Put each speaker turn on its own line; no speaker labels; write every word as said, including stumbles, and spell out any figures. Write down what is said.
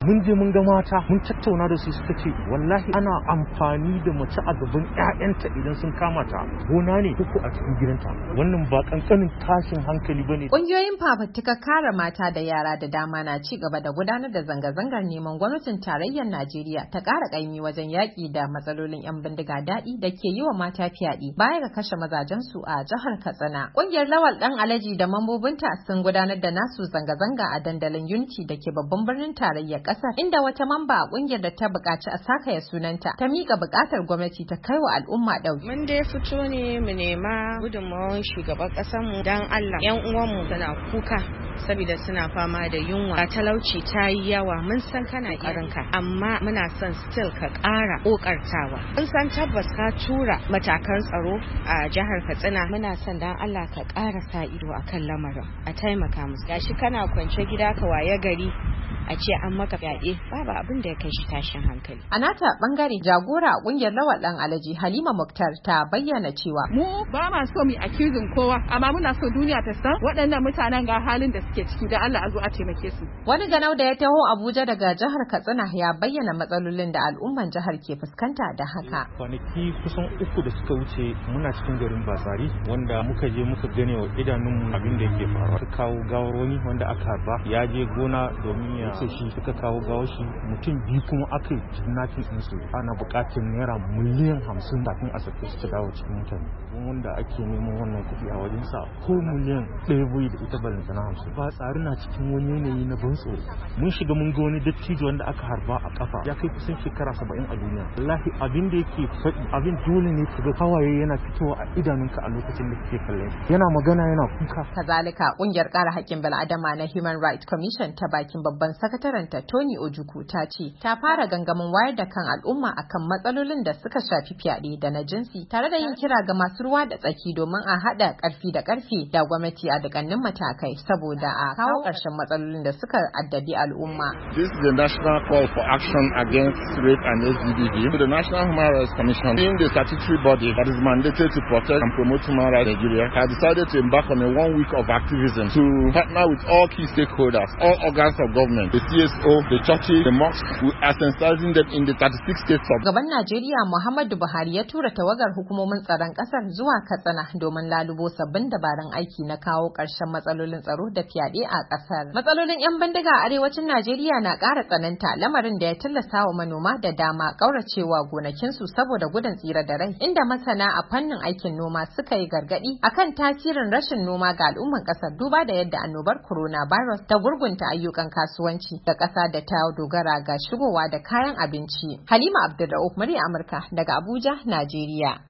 mun je mun ga mata mun tattauna da su suka ce wallahi ana amfani da mace a gaban ƴaƴanta idan sun kama ta gona ne ko a cikin gidanta. Wannan ba kankanin tashin hankali bane.
Ƙungiyoyin fafutukar kare mata da yara da dama na ci gaba da gudanar da zanga-zangar neman gwamnatin tarayyar Najeriya ta ƙara ƙaimi wajen yaƙi da matsalolin 'yan bindiga daɗi da ke yi wa mata fyaɗe baya ga kashe mazajensu a jihar Katsina. Ƙungiyar Lawal ɗan Alaji da mambobinta sun gudanar da nasu zanga-zanga a dandalin Unity da ke babban birnin tarayyar ƙasar, inda wata mamba a ƙungiyar da ta buƙaci a sakaya sunanta ta miƙa buƙatar gwamnati ta kai wa al'umma ɗauki.
Mun dai fito ne mu nema gudunmawar shugaban ƙasarmu don Allah. 'Yan uwanmu suna kuka saboda suna fama da yunwa, talauci ta yi yawa. Mun san kana irinka, amma muna son still ka ƙara ƙoƙartawa. Mun san tabbas ka tura matakan tsaro a jihar Katsina. Muna son dan Allah ka ƙara sa ido akan lamarin, a taimaka musu. Gashi kana kwance gida ka waye gari a ce an maka fyaɗe, babu abin da ya kai shi tashin hankali.
A nata bangare jagora a ƙungiyar Lawal ɗan Alaji Halima Muktar ta bayyana cewa
mu ba ma so mu accusing kowa, amma muna so duniya ta san waɗannan mutanen ga halin da suke ciki, da Allah a zo a taimake su.
Wani ganau da ya taho Abuja daga jihar Katsina ya bayyana matsalolin da al'umman jihar ke fuskanta da haka.
Kwanaki kusan uku da suka wuce muna cikin garin Batsari wanda muka je muka gane wa idanunmu abin da yake faruwa. Suka kawo gawar wani wanda aka harba ya je gona domin ya ce shi suka kawo gawar shi, mutum biyu kuma aka yi kidnapping ɗinsu, ana buƙatar naira miliyan hamsin kafin a sake su dawo cikin mutane. Wanda ake neman wannan kuɗi a wajensa ko miliyan ɗaya bai da ita balanta na hamsin. Ba tsari na cikin wani yanayi na ban tsoro. Mun shiga mun ga wani dattijo wanda aka harba a kafa ya kai kusan shekara saba'in a duniya. Wallahi abin da yake faɗi abin dole ne ka ga hawaye yana fitowa a idanunka a lokacin da kake kallon yana magana yana kuka.
Kazalika ƙungiyar kare haƙƙin bil'adama na Human Rights Commission ta bakin babban sakataranta Tony Ojukwu ta ce ta fara gangamin wayar da kan al'umma akan matsalolin da suka shafi fyaɗe da na jinsi, tare da yin kira ga masu ruwa da tsaki domin a haɗa ƙarfi da ƙarfi da gwamnati a dukkanin matakai saboda a kawo ƙarshen matsalolin da suka addabi al'umma.
This is the national call for action against rape and S D D V. The National Human Rights Commission, being the statutory body that is mandated to protect and promote human rights in Nigeria, has decided to embark on a one week of activism to partner with all key stakeholders, all organs of government, the C S O, the churches, the mosques, we are sensitizing them in the thirty-six states of.
Gaban Najeriya Muhammadu Buhari ya tura tawagar hukumomin tsaron ƙasar zuwa Katsina domin lalubo sabbin dabarun aiki na kawo ƙarshen matsalolin tsaro da fyaɗe a ƙasar. Matsalolin 'yan bindiga a arewacin Najeriya na ƙara tsananta, lamarin da ya tilasta wa manoma da dama ƙauracewa gonakinsu saboda gudun tsira da rai, inda masana a fannin aikin noma suka yi gargaɗi akan tasirin rashin noma ga al'umman ƙasar duba da yadda annobar coronavirus ta gurgunta ayyukan kasuwanci da ƙasa da ta dogara ga shigowa da kayan abinci. Halima Abdulrauf, murya Amurka daga Abuja, Najeriya.